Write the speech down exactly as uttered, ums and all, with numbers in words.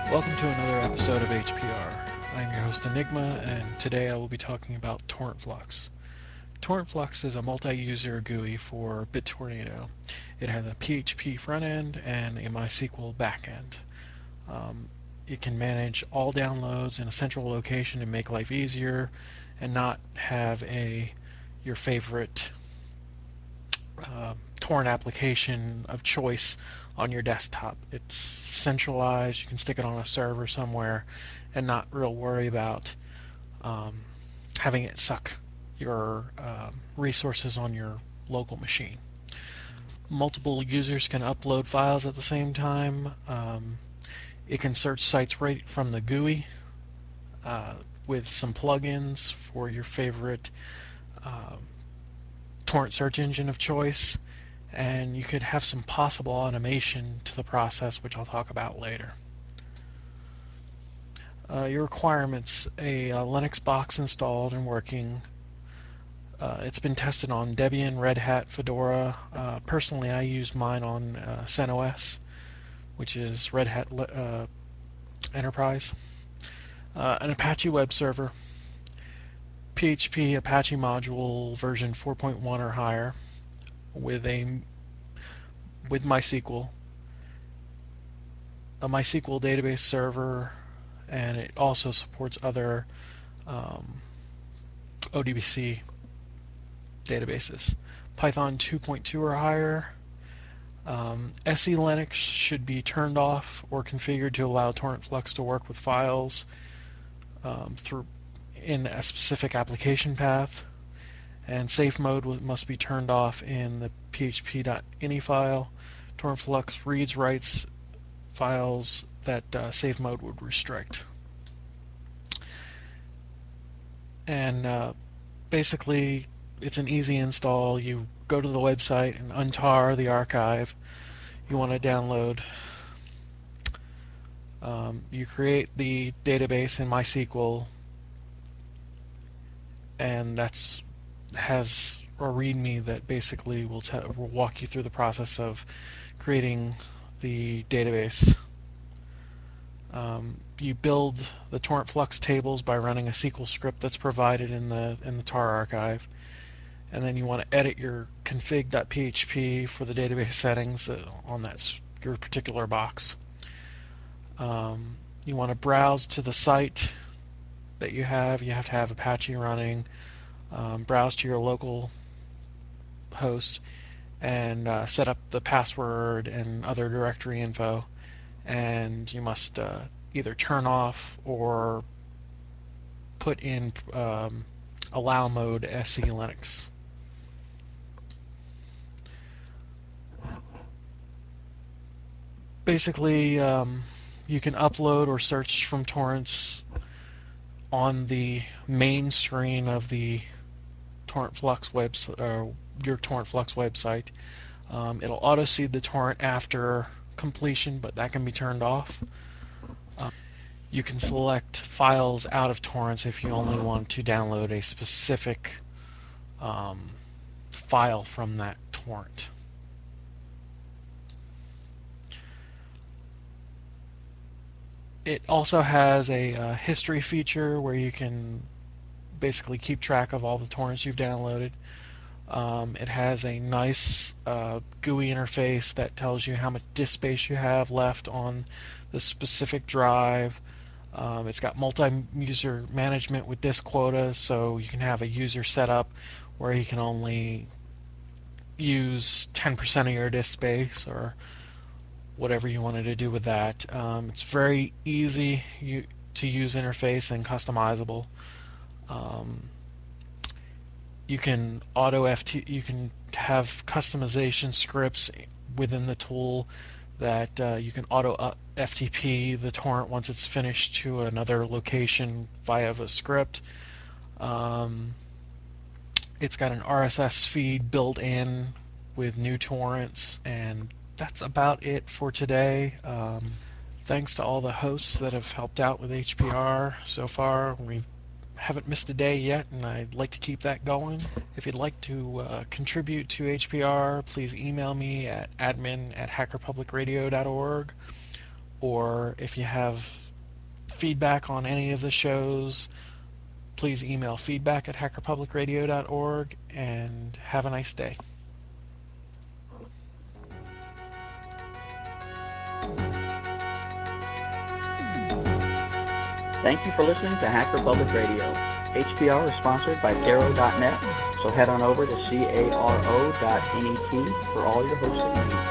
Welcome to another episode of H P R. I am your host Enigma, and today I will be talking about TorrentFlux. TorrentFlux is a multi-user G U I for BitTornado. It has a P H P front end and a MySQL backend. Um, it can manage all downloads in a central location and make life easier, and not have a your favorite uh, torrent application of choice on your desktop. It's centralized. You can stick it on a server somewhere and not real worry about um, having it suck your uh, resources on your local machine. Multiple users can upload files at the same time. Um, it can search sites right from the G U I uh, with some plugins for your favorite uh, torrent search engine of choice, and you could have some possible automation to the process, which I'll talk about later. Uh, your requirements: a, uh Linux box installed and working. Uh, it's been tested on Debian, Red Hat, Fedora. Uh, personally, I use mine on uh, CentOS, which is Red Hat uh, Enterprise. Uh, an Apache web server, P H P Apache module version four point one or higher, with a with MySQL, a MySQL database server, and it also supports other um, O D B C databases. Python two point two or higher. Um, S E Linux should be turned off or configured to allow TorrentFlux to work with files um, through in a specific application path. And safe mode must be turned off in the P H P.ini file. TorrentFlux reads, writes files that uh, safe mode would restrict. And uh, basically, it's an easy install. You go to the website and untar the archive you want to download. Um, you create the database in MySQL, and that's has a README that basically will, te- will walk you through the process of creating the database. Um, you build the TorrentFlux tables by running a S Q L script that's provided in the in the tar archive, and then you want to edit your config.php for the database settings that, on that your particular box. Um, you want to browse to the site that you have. You have to have Apache running. Um, browse to your local host and uh, set up the password and other directory info. And you must uh, either turn off or put in um, allow mode S E Linux. Basically, um, you can upload or search from torrents on the main screen of the TorrentFlux website, uh, your TorrentFlux website. Um, it'll auto seed the torrent after completion, but that can be turned off. Um, you can select files out of torrents if you only want to download a specific um, file from that torrent. It also has a uh, history feature where you can basically keep track of all the torrents you've downloaded. Um, it has a nice uh, G U I interface that tells you how much disk space you have left on the specific drive. Um, it's got multi-user management with disk quotas, so you can have a user set up where he can only use ten percent of your disk space or whatever you wanted to do with that. Um, it's very easy you, to use interface and customizable. Um, you can auto F T you can have customization scripts within the tool that uh, you can auto F T P the torrent once it's finished to another location via a script. Um, it's got an R S S feed built in with new torrents, and that's about it for today. Um, thanks to all the hosts that have helped out with H P R so far. We haven't missed a day yet, and I'd like to keep that going. If you'd like to uh, contribute to H P R, please email me at admin at hackerpublicradio dot org, or if you have feedback on any of the shows, please email feedback at hacker public radio dot org, and have a nice day. Thank you for listening to Hacker Public Radio. H P R is sponsored by Caro dot net, so head on over to caro dot net for all your hosting needs.